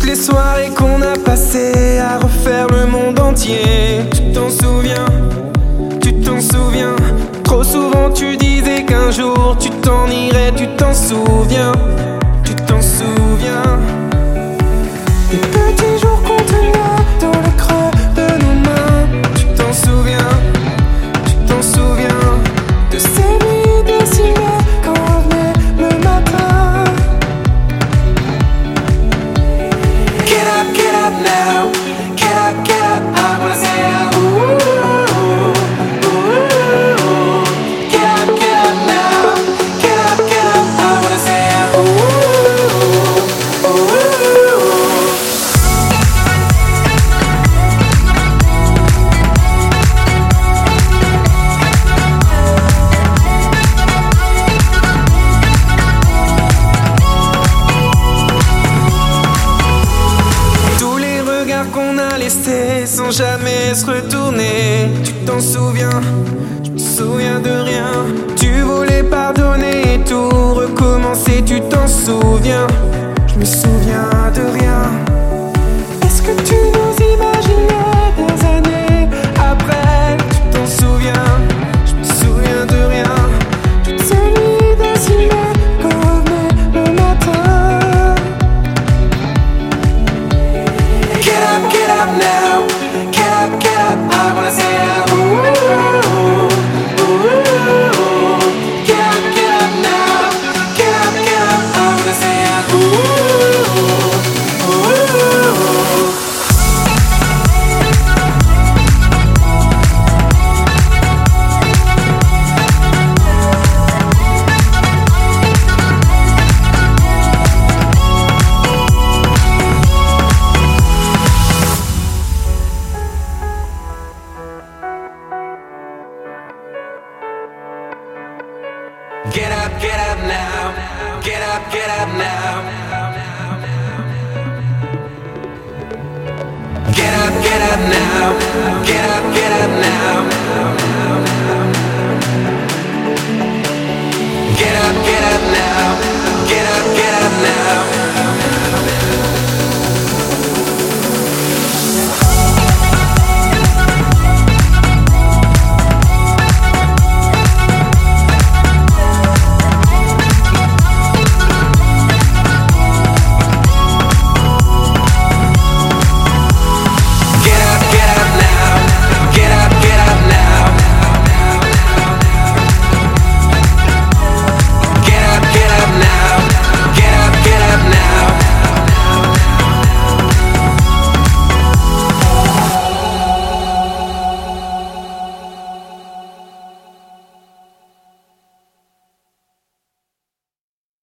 Toutes les soirées qu'on a passées à refaire le monde entier. Tu t'en souviens? Tu t'en souviens? Trop souvent tu disais qu'un jour tu t'en irais. Tu t'en souviens? Tu t'en souviens? Les petits jours qu'on tenait dans le creux de nos mains. Tu t'en souviens? Tu t'en souviens? De ces nuits dessinées quand revenait le matin. Get up now. Get up, I wanna say ooh. Get up now. Get up, I wanna say qu'on a laissé sans jamais se retourner. Tu t'en souviens? Je me souviens de rien. Tu voulais pardonner et tout recommencer. Tu t'en souviens? Je me souviens de rien. Est-ce que tu nous imaginais des années après? Tu t'en souviens? Je me souviens de rien. Toutes ces nuits dessinées quand revenait le matin. Get up now, get up, I wanna say ooh. Get up now, get up, I wanna say Get up now. Get up now. Get up now.